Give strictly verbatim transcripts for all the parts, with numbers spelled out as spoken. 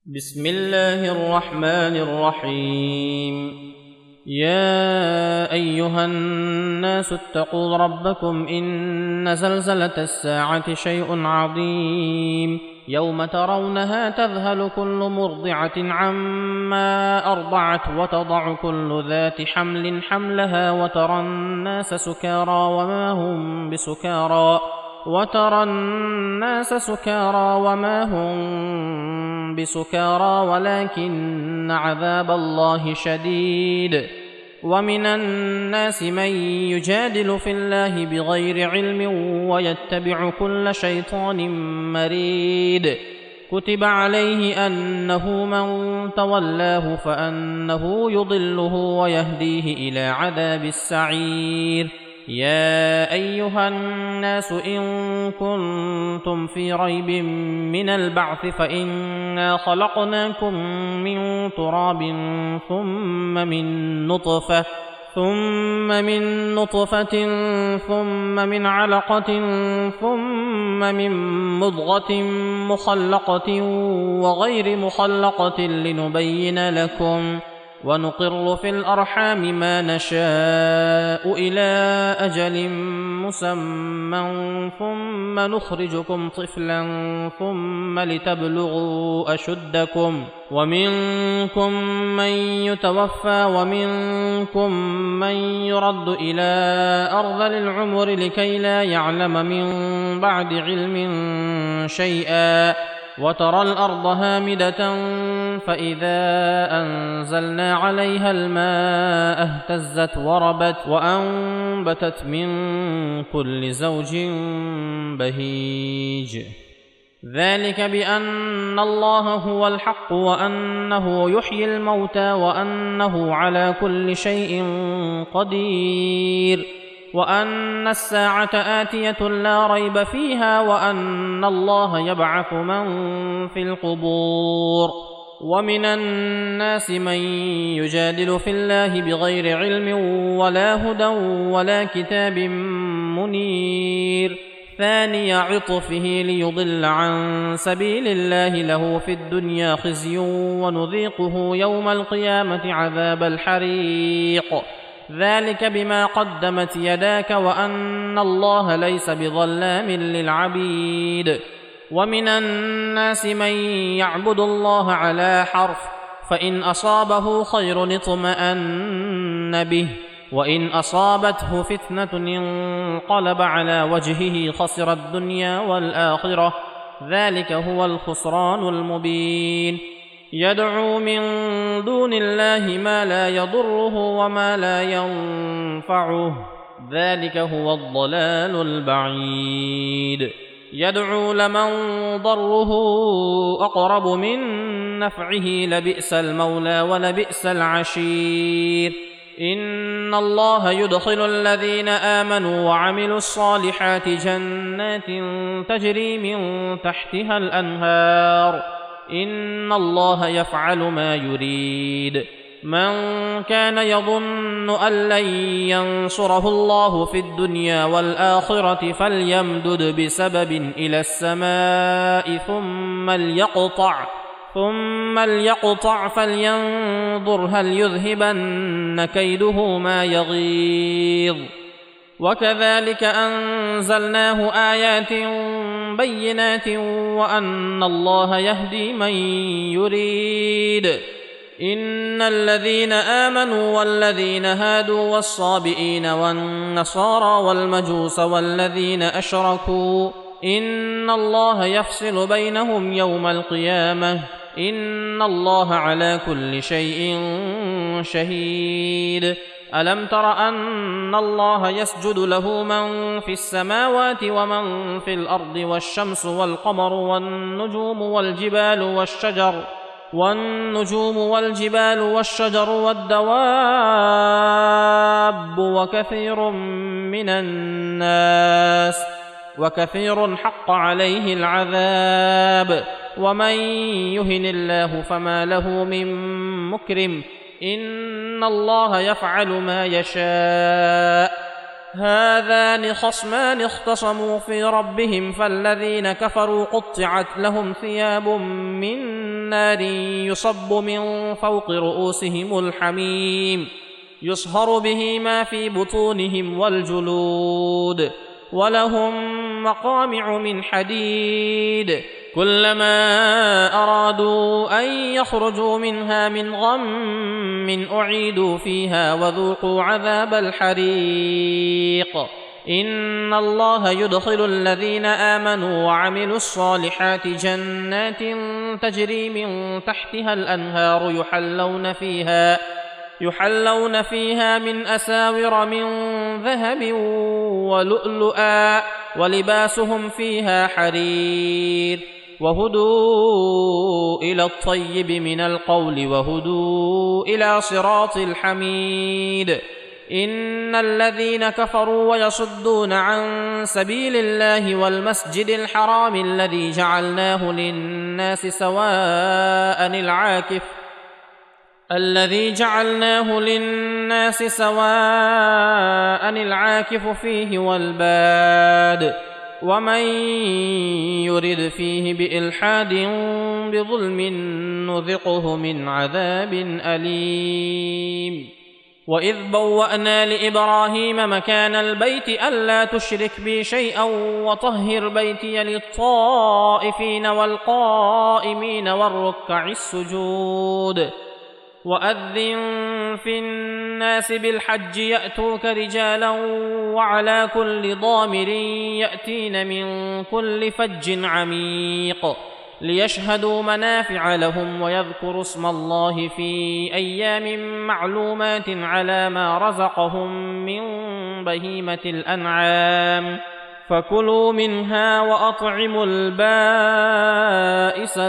بسم الله الرحمن الرحيم. يا أيها الناس اتقوا ربكم إن زلزلة الساعة شيء عظيم يوم ترونها تذهل كل مرضعة عما أرضعت وتضع كل ذات حمل حملها وترى الناس سكارى وما هم بسكارى وترى الناس سكارى وما هم بسكارى ولكن عذاب الله شديد. ومن الناس من يجادل في الله بغير علم ويتبع كل شيطان مريد. كتب عليه أنه من تولاه فأنه يضله ويهديه إلى عذاب السعير. يا أيها الناس إن كنتم في ريب من البعث فإنا خلقناكم من تراب ثم من نطفة ثم من نطفة ثم من علقة ثم من مضغة مخلقة وغير مخلقة لنبين لكم ونقر في الأرحام ما نشاء إلى أجل مسمى ثم نخرجكم طفلا ثم لتبلغوا أشدكم ومنكم من يتوفى ومنكم من يرد إلى أرذل العمر لكي لا يعلم من بعد علم شيئا. وترى الأرض هامدة فإذا أنزلنا عليها الماء اهتزت وربت وأنبتت من كل زوج بهيج. ذلك بأن الله هو الحق وأنه يحيي الموتى وأنه على كل شيء قدير وأن الساعة آتية لا ريب فيها وأن الله يبعث من في القبور. ومن الناس من يجادل في الله بغير علم ولا هدى ولا كتاب منير. ثاني عطفه ليضل عن سبيل الله له في الدنيا خزي ونذيقه يوم القيامة عذاب الحريق. ذلك بما قدمت يداك وأن الله ليس بظلام للعبيد. ومن الناس من يعبد الله على حرف فإن أصابه خير اطمأن به وإن أصابته فتنة انقلب على وجهه خسر الدنيا والآخرة. ذلك هو الخسران المبين. يدعو من دون الله ما لا يضره وما لا ينفعه ذلك هو الضلال البعيد. يدعو لمن ضره أقرب من نفعه لبئس المولى ولبئس العشير. إن الله يدخل الذين آمنوا وعملوا الصالحات جنات تجري من تحتها الأنهار. إن الله يفعل ما يريد. من كان يظن أن لن ينصره الله في الدنيا والآخرة فليمدد بسبب إلى السماء ثم ليقطع ثم ليقطع فلينظر هل يذهبن كيده ما يغيظ. وكذلك أنزلناه آيات بينات وأن الله يهدي من يريد. إن الذين آمنوا والذين هادوا والصابئين والنصارى والمجوس والذين أشركوا إن الله يفصل بينهم يوم القيامة إن الله على كل شيء شهيد. ألم تر أن الله يسجد له من في السماوات ومن في الأرض والشمس والقمر والنجوم والجبال والشجر والنجوم والجبال والشجر والدواب وكثير من الناس وكثير حق عليه العذاب. ومن يهن الله فما له من مكرم. إن الله يفعل ما يشاء. هذان خصمان اختصموا في ربهم فالذين كفروا قطعت لهم ثياب من نار يصب من فوق رؤوسهم الحميم يصهر به ما في بطونهم والجلود ولهم مقامع من حديد كلما أرادوا أن يخرجوا منها من غم أعيدوا فيها وذوقوا عذاب الحريق إن الله يدخل الذين آمنوا وعملوا الصالحات جنات تجري من تحتها الأنهار يحلون فيها يحلون فيها من أساور من ذهب ولؤلؤا ولباسهم فيها حرير وهدوا إلى الطيب من القول وهدوا إلى صراط الحميد إن الذين كفروا ويصدون عن سبيل الله والمسجد الحرام الذي جعلناه للناس سواء العاكف الذي جعلناه للناس سواء العاكف فيه والباد ومن يرد فيه بإلحاد بظلم نذقه من عذاب أليم وإذ بوأنا لإبراهيم مكان البيت ألا تشرك بي شيئا وطهر بيتي للطائفين والقائمين والركع السجود وأذن في الناس بالحج يأتوك رجالا وعلى كل ضامر يأتين من كل فج عميق ليشهدوا منافع لهم ويذكروا اسم الله في أيام معلومات على ما رزقهم من بهيمة الأنعام فكلوا منها وأطعموا البائس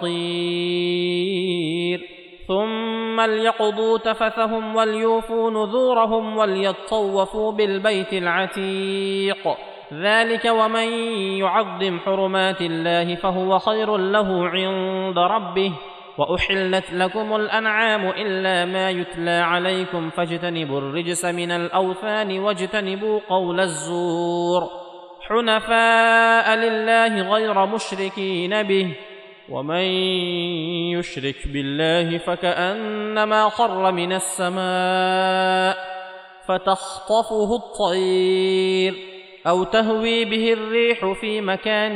الفقير ثم ليقضوا تفثهم وليوفوا نذورهم وليطوفوا بالبيت العتيق ذلك ومن يعظم حرمات الله فهو خير له عند ربه وأحلت لكم الأنعام إلا ما يتلى عليكم فاجتنبوا الرجس من الأوثان واجتنبوا قول الزور حنفاء لله غير مشركين به ومن يشرك بالله فكأنما خر من السماء فتخطفه الطير أو تهوي به الريح في مكان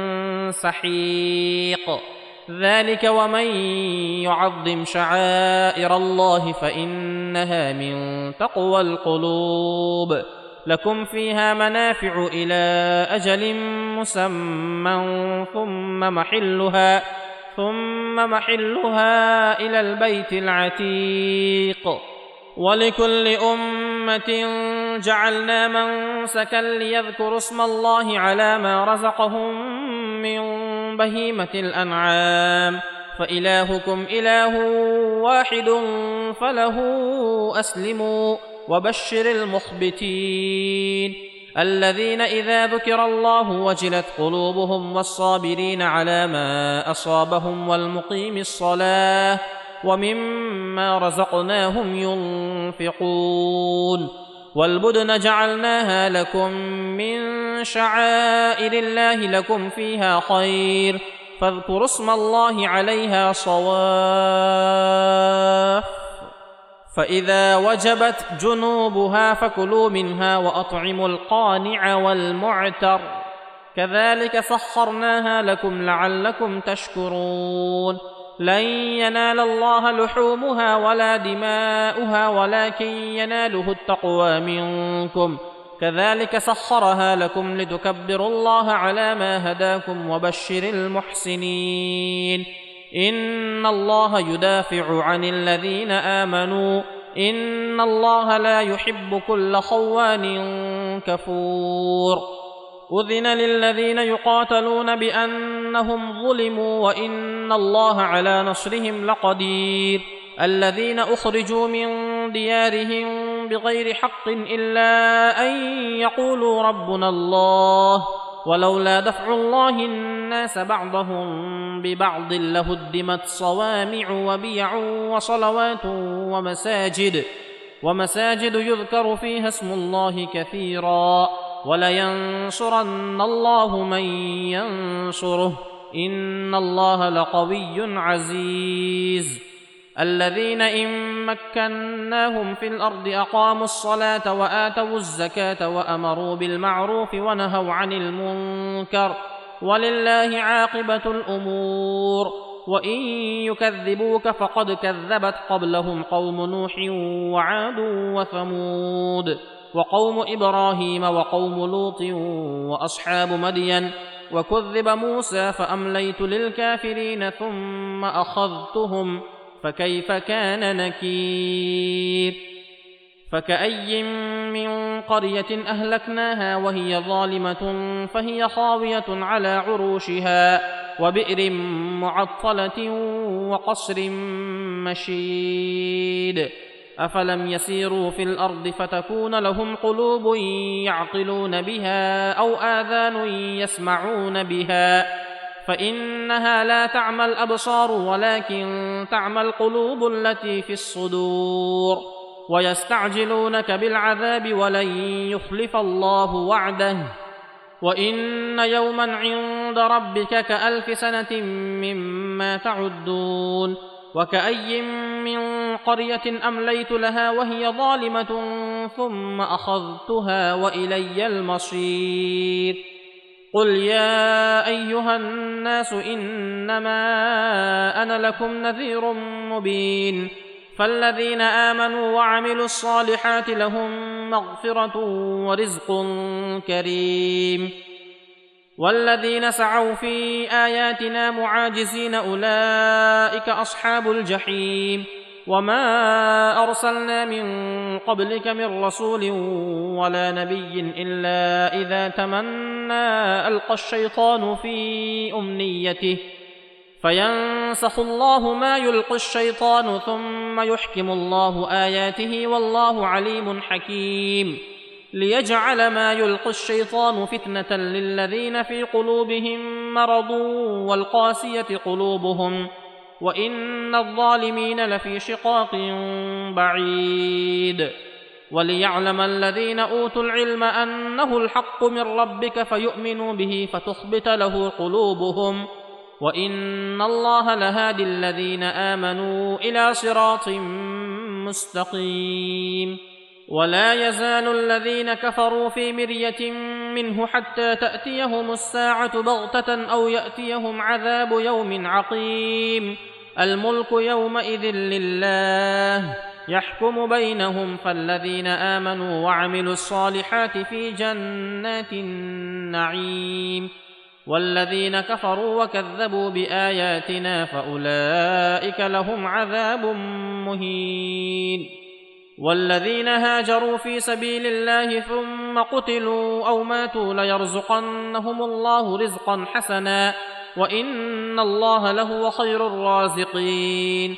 سحيق ذلك ومن يعظم شعائر الله فإنها من تقوى القلوب لكم فيها منافع إلى أجل مسمى ثم محلها ثم محلها إلى البيت العتيق ولكل أمة جعلنا منسكا ليذكروا اسم الله على ما رزقهم من بهيمة الأنعام فإلهكم إله واحد فله أسلموا وبشر المخبتين الذين إذا ذكر الله وجلت قلوبهم والصابرين على ما أصابهم والمقيم الصلاة ومما رزقناهم ينفقون والبدن جعلناها لكم من شعائر الله لكم فيها خير فاذكروا اسم الله عليها صواف فإذا وجبت جنوبها فكلوا منها وأطعموا القانع والمعتر كذلك سخرناها لكم لعلكم تشكرون لن ينال الله لحومها ولا دماؤها ولكن يناله التقوى منكم كذلك سخرها لكم لتكبروا الله على ما هداكم وبشر المحسنين إن الله يدافع عن الذين آمنوا إن الله لا يحب كل خوان كفور أذن للذين يقاتلون بأنهم ظلموا وإن الله على نصرهم لقدير الذين أخرجوا من ديارهم بغير حق إلا أن يقولوا ربنا الله ولولا دفع الله الناس بعضهم ببعض لهدمت صوامع وبيع وصلوات ومساجد ومساجد يذكر فيها اسم الله كثيرا ولينصرن الله من ينصره إن الله لقوي عزيز. الذين إن مكناهم في الأرض أقاموا الصلاة وآتوا الزكاة وأمروا بالمعروف ونهوا عن المنكر ولله عاقبة الأمور. وإن يكذبوك فقد كذبت قبلهم قوم نوح وعاد وثمود وقوم إبراهيم وقوم لوط وأصحاب مدين وكذب موسى فأمليت للكافرين ثم أخذتهم فكيف كان نكير. فكأي من قرية أهلكناها وهي ظالمة فهي خاوية على عروشها وبئر معطلة وقصر مشيد. أفلم يسيروا في الأرض فتكون لهم قلوب يعقلون بها أو آذان يسمعون بها فإنها لا تعمى الأبصار ولكن تعمى القلوب التي في الصدور. ويستعجلونك بالعذاب ولن يخلف الله وعده وإن يوما عند ربك كألف سنة مما تعدون. وكأي من قرية أمليت لها وهي ظالمة ثم أخذتها وإلي المصير. قل يا أيها الناس إنما أنا لكم نذير مبين. فالذين آمنوا وعملوا الصالحات لهم مغفرة ورزق كريم. والذين سعوا في آياتنا معاجزين أولئك أصحاب الجحيم. وما أرسلنا من قبلك من رسول ولا نبي إلا إذا تمنى ألقى الشيطان في أمنيته فينسخ الله ما يلقي الشيطان ثم يحكم الله آياته والله عليم حكيم. ليجعل ما يلقي الشيطان فتنة للذين في قلوبهم مرض والقاسية قلوبهم وإن الظالمين لفي شقاق بعيد. وليعلم الذين أوتوا العلم أنه الحق من ربك فيؤمنوا به فتخبت له قلوبهم وإن الله لهادي الذين آمنوا إلى صراط مستقيم. ولا يزال الذين كفروا في مرية منه حتى تأتيهم الساعة بغتة أو يأتيهم عذاب يوم عقيم. الملك يومئذ لله يحكم بينهم فالذين آمنوا وعملوا الصالحات في جنات النعيم والذين كفروا وكذبوا بآياتنا فأولئك لهم عذاب مهين. والذين هاجروا في سبيل الله ثم قتلوا أو ماتوا ليرزقنهم الله رزقا حسنا وإن الله لهو خير الرازقين.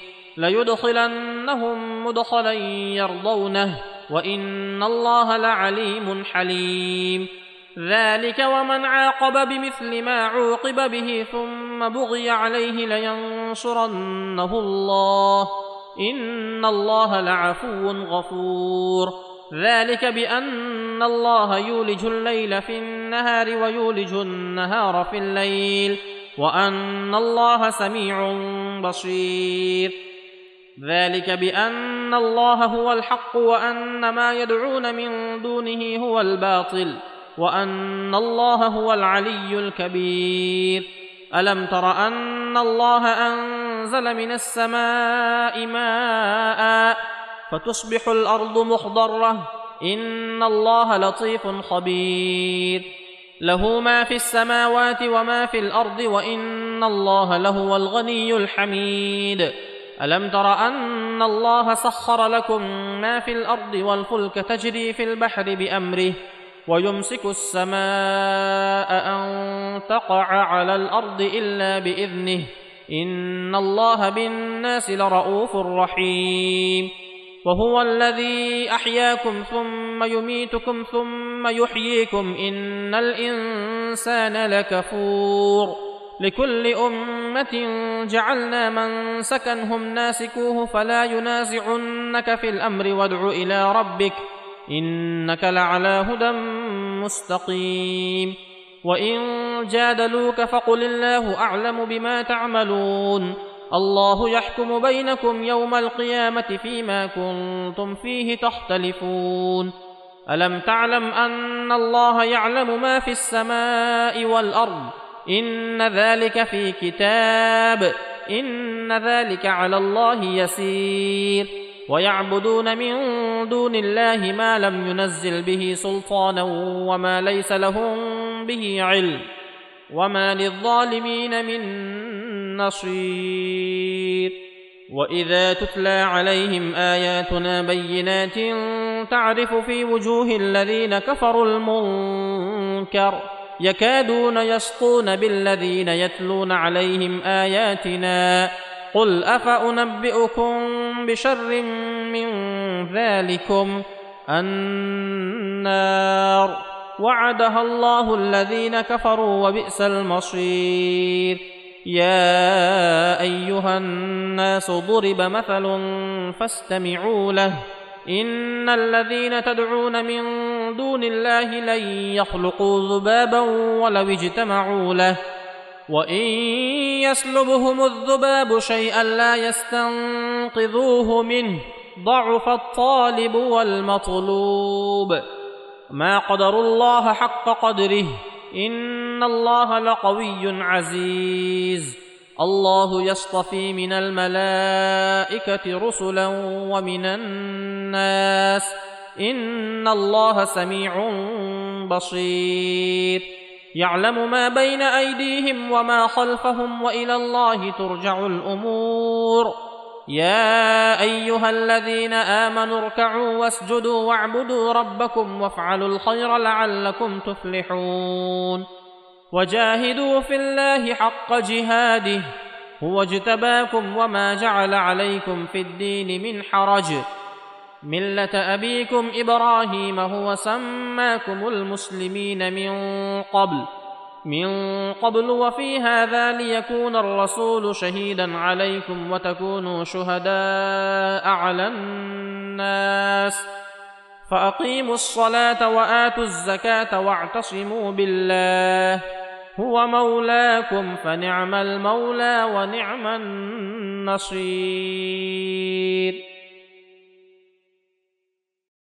ليدخلنهم مدخلا يرضونه وإن الله لعليم حليم. ذلك ومن عاقب بمثل ما عوقب به ثم بغي عليه لينصرنه الله إن الله لعفو غفور. ذلك بأن الله يولج الليل في النهار ويولج النهار في الليل وأن الله سميع بصير. ذلك بأن الله هو الحق وأن ما يدعون من دونه هو الباطل وأن الله هو العلي الكبير. ألم تر أن الله أنزل من السماء ماء فتصبح الأرض مخضرة إن الله لطيف خبير. له ما في السماوات وما في الأرض وإن الله لهو الغني الحميد. ألم تر أن الله سخر لكم ما في الأرض والفلك تجري في البحر بأمره ويمسك السماء أن تقع على الأرض إلا بإذنه إن الله بالناس لرؤوف رحيم. وهو الذي أحياكم ثم يميتكم ثم يحييكم إن الإنسان لكفور. لكل أمة جعلنا منسكا هم ناسكوه فلا ينازعنك في الأمر وادع إلى ربك إنك لعلى هدى مستقيم وإن جادلوك فقل الله أعلم بما تعملون الله يحكم بينكم يوم القيامة فيما كنتم فيه تختلفون ألم تعلم أن الله يعلم ما في السماء والأرض إن ذلك في كتاب إن ذلك على الله يسير ويعبدون من دون الله ما لم ينزل به سلطانا وما ليس لهم به علم وما للظالمين من نصير وإذا تتلى عليهم آياتنا بينات تعرف في وجوه الذين كفروا المنكر يكادون يسطون بالذين يتلون عليهم آياتنا قل أفأنبئكم بشر من ذلكم النار وعدها الله الذين كفروا وبئس المصير يا أيها الناس ضرب مثل فاستمعوا له إن الذين تدعون من دون الله لن يخلقوا ذبابا ولو اجتمعوا له وإن يسلبهم الذباب شيئا لا يستنقذوه منه ضعف الطالب والمطلوب ما قدروا الله حق قدره إن الله لقوي عزيز الله يصطفي من الملائكة رسلا ومن الناس إن الله سميع بصير يعلم ما بين أيديهم وما خلفهم وإلى الله ترجع الأمور يا أيها الذين آمنوا اركعوا واسجدوا واعبدوا ربكم وافعلوا الخير لعلكم تفلحون وجاهدوا في الله حق جهاده هو اجتباكم وما جعل عليكم في الدين من حرج ملة أبيكم إبراهيم هو سماكم المسلمين من قبل من قبل وفي هذا ليكون الرسول شهيدا عليكم وتكونوا شهداء على الناس فأقيموا الصلاة وآتوا الزكاة واعتصموا بالله هو مولاكم فنعم المولى ونعم النصير